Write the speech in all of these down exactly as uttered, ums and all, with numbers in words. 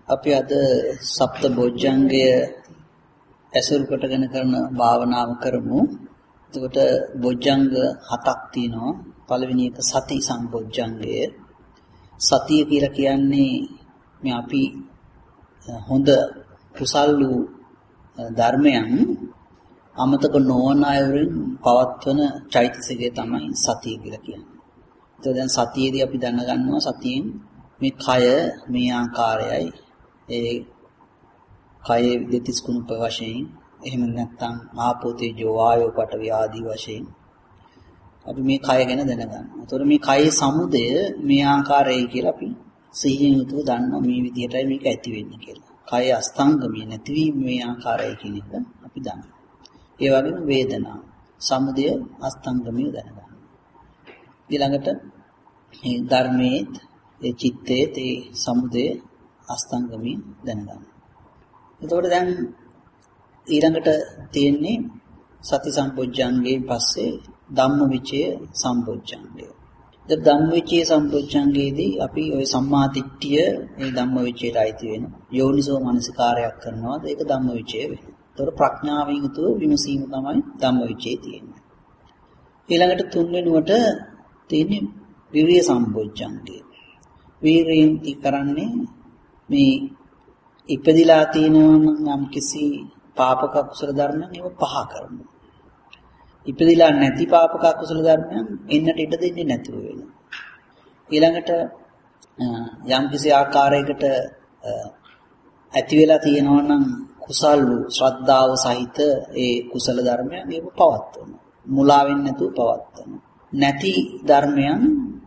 අපි අද සප්ත බොජ්ජංගය ඇසුරු කොටගෙන කරන භාවනාව කරමු. එතකොට බොජ්ජංග හතක් තියෙනවා. පළවෙනි එක සති සම්බොජ්ජංගය. සතිය කියලා කියන්නේ මේ අපි හොඳ කුසල් වූ ධර්මයන් අමතක නොවන අයුරින් පවත්වන චෛතසිකය තමයි සතිය කියලා කියන්නේ. එතකොට දැන් සතියේදී අපි දැනගන්නවා සතියෙන් මේ කය මේ ආකාරයයි ඒ කයේ දෙතිස් කුණප වශයෙන් එහෙම නැත්නම් ආපෝ තේජෝ වායෝ පඨවි ආදී වශයෙන් අපි මේ කය ගැන දැනගන්නවා. එතකොට මේ කයේ සමුදය මේ ආකාරයයි කියලා අපි සිහියෙන් යුතුව දන්නවා මේ විදිහටයි මේක ඇති වෙන්නේ කියලා. කය අස්තංගමී නැතිවීම මේ ආකාරයයි කියන එක අපි දන්නවා. ඒ වගේම වේදනා සමුදය අස්තංගමී දැනගන්නවා. ඊළඟට මේ ධර්මයේ ඒ චිත්තයේ ඒ සමුදය අස්තංගමී දැනගන්නවා. එතකොට දැන් ඊළඟට තියෙන්නේ සති සම්පොච්චංගයෙන් පස්සේ ධම්මවිචය සම්පොච්චංගය. දැන් ධම්මවිචය සම්පොච්චංගයේදී අපි ওই සම්මා දිට්ඨිය මේ ධම්මවිචයට අයිති වෙන යෝනිසෝ මනසිකාරයක් කරනවාද ඒක ධම්මවිචය වෙනවා. එතකොට ප්‍රඥාවෙන් යුතුව විමසීම තමයි ධම්මවිචයේ තියෙන්නේ. ඊළඟට තුන් වෙනුවට තියෙන්නේ විරිය සම්පොච්චංගය. වීරියෙන් කරන්නේ මේ ඉපදිලා තියෙනවා නම් කිසි පාපක කුසල ධර්මයන් ඒව පහ කරනවා. ඉපදිලා නැති පාපක කුසල ධර්මයන් එන්නට ඉඩ දෙන්නේ නැතුව වෙනවා. ඊළඟට යම් කිසි ආකාරයකට ඇති වෙලා තියෙනවා නම් කුසල් වූ ශ්‍රද්ධාව සහිත ඒ කුසල ධර්මයන් ඒව පවත්වනවා. මුලාවෙන් නැතුව පවත්වනවා. නැති ධර්මයන්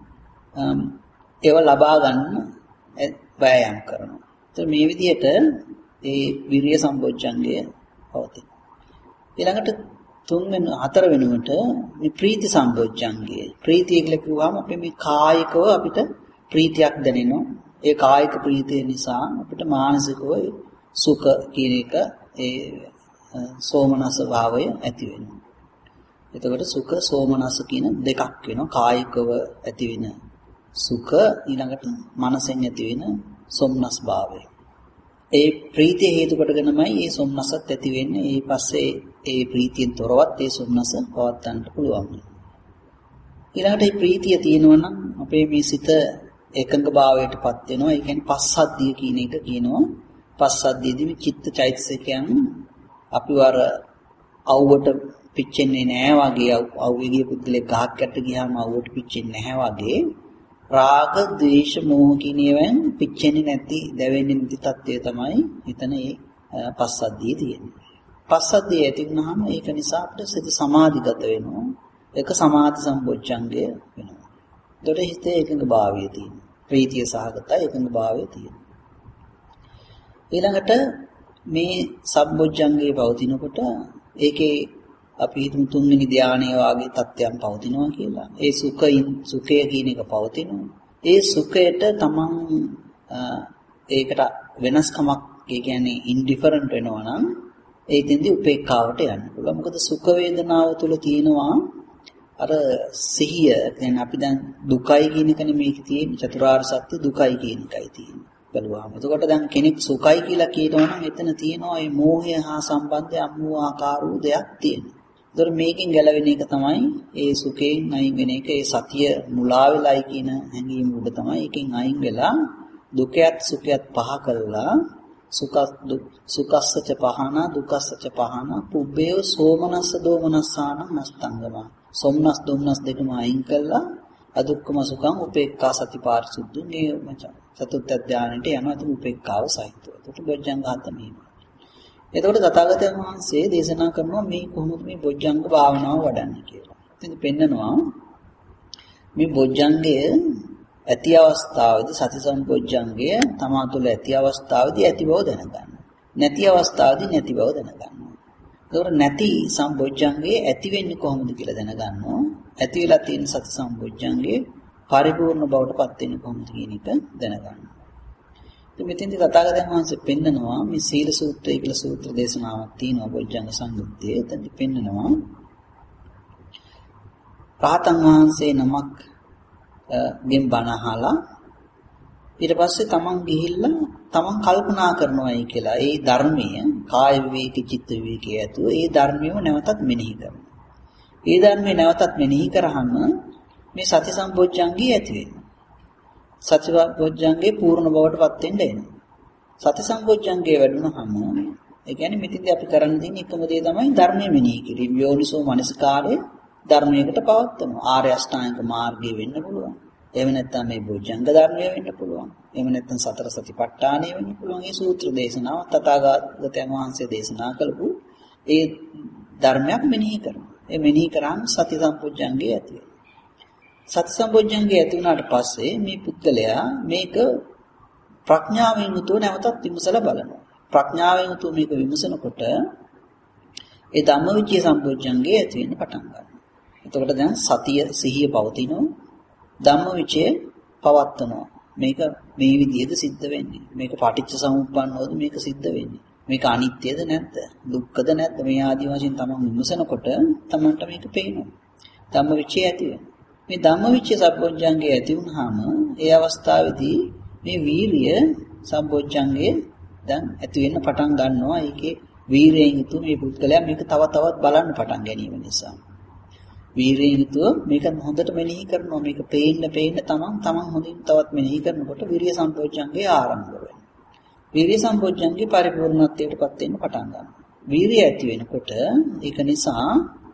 ඒව ලබා ගන්න වෑයම් කරනවා. ඒත් මේ විදිහට ඒ විරිය සම්පොච්චංගය පවතින. ඊළඟට තුන් වෙන හතර වෙනුවට මේ ප්‍රීති සම්පොච්චංගය. ප්‍රීතිය කියලා කිව්වම අපි මේ කායිකව අපිට ප්‍රීතියක් දැනෙනවා. ඒ කායික ප්‍රීතිය නිසා අපිට මානසිකව සුඛ කියන එක ඒ සෝමනස භාවය ඇති වෙනවා. එතකොට සුඛ සෝමනස කියන දෙකක් වෙනවා. කායිකව ඇති වෙන සුඛ ඊළඟට මනසෙන් ඇති වෙන සොම්නස් භාවය. ඒ ප්‍රීතිය හේතු කොටගෙනමයි මේ සොම්නසත් ඇති වෙන්නේ. ඒ පස්සේ ඒ ප්‍රීතියෙන් තොරවත් ඒ සොම්නස පවත්වන්න පුළුවන්. ඊළඟට මේ ප්‍රීතිය තියෙනවා නම් අපේ මේ සිත එකඟ භාවයටපත් වෙනවා. ඒ කියන්නේ පස්සද්ධිය කියන එක කියනවා. පස්සද්ධියදී මේ චිත්ත චෛතසිකයන් අපිව අර අවුවට පිච්චෙන්නේ නැහැ වගේ අවුවේ ගිය පුද්ගලෙක් ගහක් යට ගියාම අවුවට පිච්චෙන්නේ නැහැ වගේ රාග, ද්වේෂ, මෝහ කියන ඒවායින් පිච්චෙන්නේ නැති, දැවෙන්නේ නැති තත්ත්වය තමයි එතන ඒ පස්සද්ධියේ තියෙන්නේ. පස්සද්ධිය ඇති වුනහම ඒක නිසා අපිට සිත සමාධිගත වෙනවා. ඒක සමාධි සම්පොච්චංගය වෙනවා. ඒතකොට හිතේ එකඟ භාවය තියෙනවා. ප්‍රීතිය සහගතයි එකඟ භාවය තියෙනවා. ඊළඟට මේ සම්පොච්චංගයේ පවතිනකොට ඒකේ අපි හිතමු තුන්වෙනි ධානයේ වාගේ තත්ත්වයන් පවතිනවා කියලා. ඒ සුඛයින් සුඛය කියන එක පවතිනවා. ඒ සුඛයට තමන් ඒකට වෙනස්කමක් ඒ කියන්නේ ඉන්ඩිෆරන්ට් වෙනවා නම් ඒකෙන්දී උපේක්ඛාවට යන්න පුළුවන්. මොකද සුඛ වේදනාව තුළ තියෙනවා අර සිහිය. කියන්නේ අපි දැන් දුකයි කියන එකනේ මේකේ තියෙන්නේ. චතුරාර්ය සත්‍ය දුකයි කියන එකයි තියෙන්නේ. බලුවාම. එතකොට දැන් කෙනෙක් සුඛයි කියලා කියනවා නම් එතන තියෙනවා මේ මෝහය හා සම්බන්ධ අමු ආකාර වූ දෙයක් තියෙනවා. ඒතර මේකෙන් ගැලවෙන එක තමයි ඒ සුඛයෙන් අයින් වෙන එක. ඒ සතිය මුලා වෙලයි කියන හැඟීම උඩ තමයි ඒකෙන් අයින් වෙලා දුකයත් සුඛයත් පහ කරලා සුඛ සුඛස්සච පහන දුක්ඛස්සච පහන පුබ්බේ සෝමනස්ස දෝමනස්සාන නස්තංගම. සොම්නස් දුම්නස් දෙකම අයින් කළා අදුක්කම සුඛං උපේක්ඛා සති පාරිසුද්ධ නේ මචං. චතුත්ථ ධානයට යනවා ඒක උපේක්ඛාව සහිතව. ඒකට බොජ්ජංග හතමයි. එතකොට තථාගතයන් වහන්සේ දේශනා කරනවා මේ කොහොමද මේ බොජ්ජංග භාවනාව වඩන්නේ කියලා. ඉතින් පෙන්නනවා මේ බොජ්ජංගය ඇති අවස්ථාවේදී සති සම්පොජ්ජංගය තමා තුළ ඇති අවස්ථාවේදී ඇති බව දැනගන්න. නැති අවස්ථාවේදී නැති බව දැනගන්න. ඒතකොට නැති සම්පොජ්ජංගයේ ඇති වෙන්නේ කොහොමද කියලා දැනගන්නවා. ඇති වෙලා තියෙන සති සම්පොජ්ජංගයේ පරිපූර්ණ බවට පත් වෙන්නේ කොහොමද කියන එක දැනගන්න. මෙතෙන්දී තථාගතයන් වහන්සේ පෙන්නනවා මේ සීල සූත්‍රය කියලා සූත්‍ර දේශනාවක් තියෙනවා බොජ්ජංග සංයුත්තේ. එතනදී පෙන්නනවා රහතන් වහන්සේ නමක් ගෙන් බණ අහලා ඊට පස්සේ තමන් ගිහිල්ලා තමන් කල්පනා කරනවායි කියලා ඒ ධර්මයේ කාය විවේක චිත්ත විවේකයේ ඇතුව ඒ ධර්මියව නැවතත් මෙනෙහි කරනවා. ඒ ධර්මයේ නැවතත් මෙනෙහි කරාම මේ සති සම්පෝඥංගේ ඇති වෙනවා. සති සම්පෝඥංගේ පූර්ණ බවටපත් වෙන්න එනවා. සති සම්පෝඥංගේ වැඩුණාම ඒ කියන්නේ මෙතෙන්දී අපි කරන්න තියෙන එකම දේ තමයි ධර්මයේ මෙනෙහි කිරීම. යෝනිසෝ මනසිකාරයේ ධර්මයකට පවත්වනවා. ආර්ය අෂ්ටාංග මාර්ගය වෙන්න පුළුවන්. එහෙම නැත්නම් මේ බොජ්ජංග ධර්මය වෙන්න පුළුවන්. එහෙම නැත්නම් සතර සතිපට්ඨානය වෙන්න පුළුවන්. මේ සූත්‍ර දේශනාව තථාගතයන් වහන්සේ දේශනා කළපු ඒ ධර්මයක් මෙනෙහි කරනවා. ඒ මෙනෙහි කරාම සති සම්පෝඥංගේ ඇති වෙනවා. සති සම්පෝඥංගේ ඇති වුණාට පස්සේ මේ පුද්ගලයා මේක ප්‍රඥාවෙන් යුතුව නැවතත් විමසලා බලනවා. ප්‍රඥාවෙන් යුතුව මේක විමසනකොට ඒ ධම්මවිචය සම්පෝඥංගේ ඇති වෙන්න පටන් ගන්නවා. එතකොට දැන් සතිය සිහිය පවතිනවා. ධම්මවිචය පවත්නවා. මේක මේ විදිහද සිද්ධ වෙන්නේ. මේක පටිච්ච සමුප්පන්නවද මේක සිද්ධ වෙන්නේ. මේක අනිත්‍යද නැද්ද? දුක්ඛද නැද්ද? මේ ආදී වශයෙන් තමන් විමසනකොට තමන්ට මේක පේනවා. ධම්මවිචය ඇති වෙනවා. මේ ධම්මවිචය සම්පෝඥංගේ ඇති වුනහම ඒ අවස්ථාවේදී මේ වීරිය සම්පෝඥංගේ දැන් ඇති වෙන්න පටන් ගන්නවා. ඒකේ වීරයෙන් යුතු මේ පුද්ගලයා මේක තව තවත් බලන්න පටන් ගැනීම නිසා. වීරයෙන් යුතුව මේක හොඳට මෙනෙහි කරනවා. මේක පේන්න පේන්න තමන් තමන් හොඳින් තවත් මෙනෙහි කරනකොට විරිය සම්පෝඥංගේ ආරම්භ වෙනවා. විරිය සම්පෝඥංගේ පරිපූර්ණත්වයටපත් වෙන්න පටන් ගන්නවා. වීරිය ඇති වෙනකොට ඒක නිසා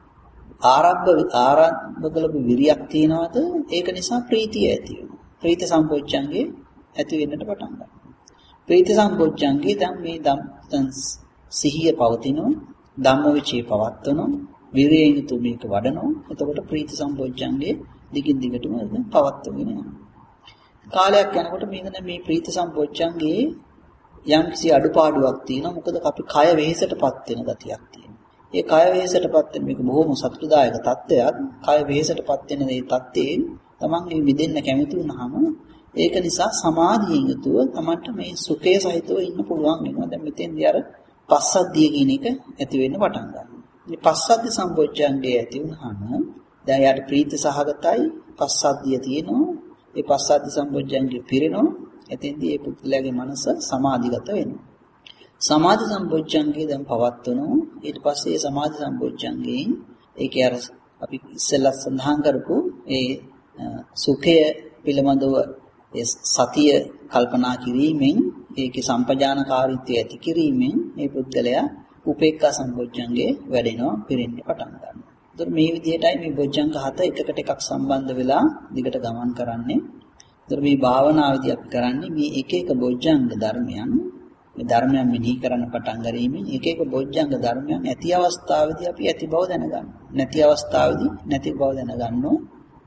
ආරම්භ ආරම්භ කළපු විරියක් තියනවාද? ඒක නිසා ප්‍රීතිය ඇති වෙනවා. ප්‍රීති සම්පෝඥංගේ ඇති වෙන්නට පටන් ගන්නවා. ප්‍රීති සම්පෝඥංගේ දැන් මේ දැන් සිහිය පවතිනවා. ධම්මවිචේ පවත්වනවා. විරියෙන් යුතු මේක වඩනවා. එතකොට ප්‍රීති සම්පෝඥංගේ දිගින් දිගටම පවත්වගෙන යනවා. කාලයක් යනකොට මේකන මේ ප්‍රීති සම්පෝඥංගේ යම් කිසි අඩුපාඩුවක් තියෙනවා. මොකද අපි කය වෙහෙසටපත් වෙන ගතියක් තියෙනවා. ඒ කය වෙහෙසටපත් වෙන මේක බොහොම සතුටුදායක තත්ත්වයක්. කය වෙහෙසටපත් වෙන මේ තත්ත්වයෙන් තමන්ගේ විදෙන්න කැමති වුනහම ඒක නිසා සමාධියෙන් යුතුව තමන්ට මේ සුඛය සහිතව ඉන්න පුළුවන් වෙනවා. දැන් මෙතෙන්දී අර පස්සද්ධිය කියන එක ඇති වෙන්න පටන් ගන්නවා. මේ පස්සද්ධි සම්පෝඥංගේ ඇති වුනහම දැන් යාට ප්‍රීති සහගතයි පස්සද්ධිය තියෙනවා. ඒ පස්සද්ධි සම්පෝඥංගේ පිරෙනවා. එතෙන්දී ඒ පුද්ගලයාගේ මනස සමාධිගත වෙනවා. සමාධි සම්පෝඥංගේ දැන් පවත්වනවා. ඊට පස්සේ ඒ සමාධි සම්පෝඥංගයෙන් ඒකේ අර අපි ඉස්සෙල්ලා සඳහන් කරපු ඒ සුඛය පිළිබඳව ඒ සතිය කල්පනා කිරීමෙන් ඒකේ සම්පජානකාරීත්වය ඇති කිරීමෙන් මේ පුද්ගලයා උපේක්ඛා සම්පෝඥංගේ වැඩෙනවා පිරෙන්න පටන් ගන්නවා. ඒතර මේ විදිහටයි මේ බොජ්ජංග හත එකකට එකක් සම්බන්ධ වෙලා දිගට ගමන් කරන්නේ. ඒතර මේ භාවනාවේදී අපි කරන්නේ මේ එක එක බොජ්ජංග ධර්මයන් මේ ධර්මයන් මෙනෙහි කරන්න පටන් ගැනීමෙන් එක එක බොජ්ජංග ධර්මයන් ඇති අවස්ථාවේදී අපි ඇති බව දැනගන්නවා. නැති අවස්ථාවේදී නැති බව දැනගන්නවා.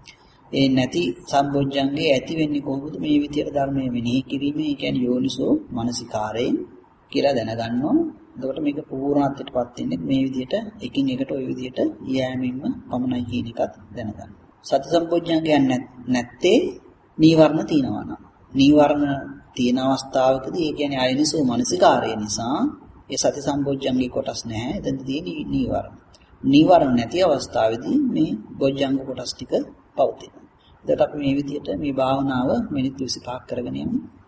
ඒ නැති සම්බොජ්ජංගේ ඇති වෙන්නේ කොහොමද? මේ විදියට ධර්මයේ මෙනෙහි කිරීමේ ඒ කියන්නේ යෝනිසෝ මනසිකාරයෙන් කියලා දැනගන්නවා. එතකොට මේක පූර්ණත්වයටපත් වෙන්නේ මේ විදියට එකින් එකට ওই විදියට යෑමෙන්ම පමණයි කියන එකත් දැනගන්න. සති සම්බොජ්ජංගයන් නැත්තේ නීවරණ තියනවා නම්. නීවරණ තියෙන අවස්ථාවකදී ඒ කියන්නේ අයනිසෝ මනසිකාරය නිසා ඒ සති සම්බොජ්ජංගේ කොටස් නැහැ. එතන තියෙන නීවරණ. නීවරණ නැති අවස්ථාවේදී මේ බොජ්ජංග කොටස් ටික පවතිනවා. එතකොට අපි මේ විදිහට මේ භාවනාව මිනිත්තු විසිපහක් කරගෙන යමු.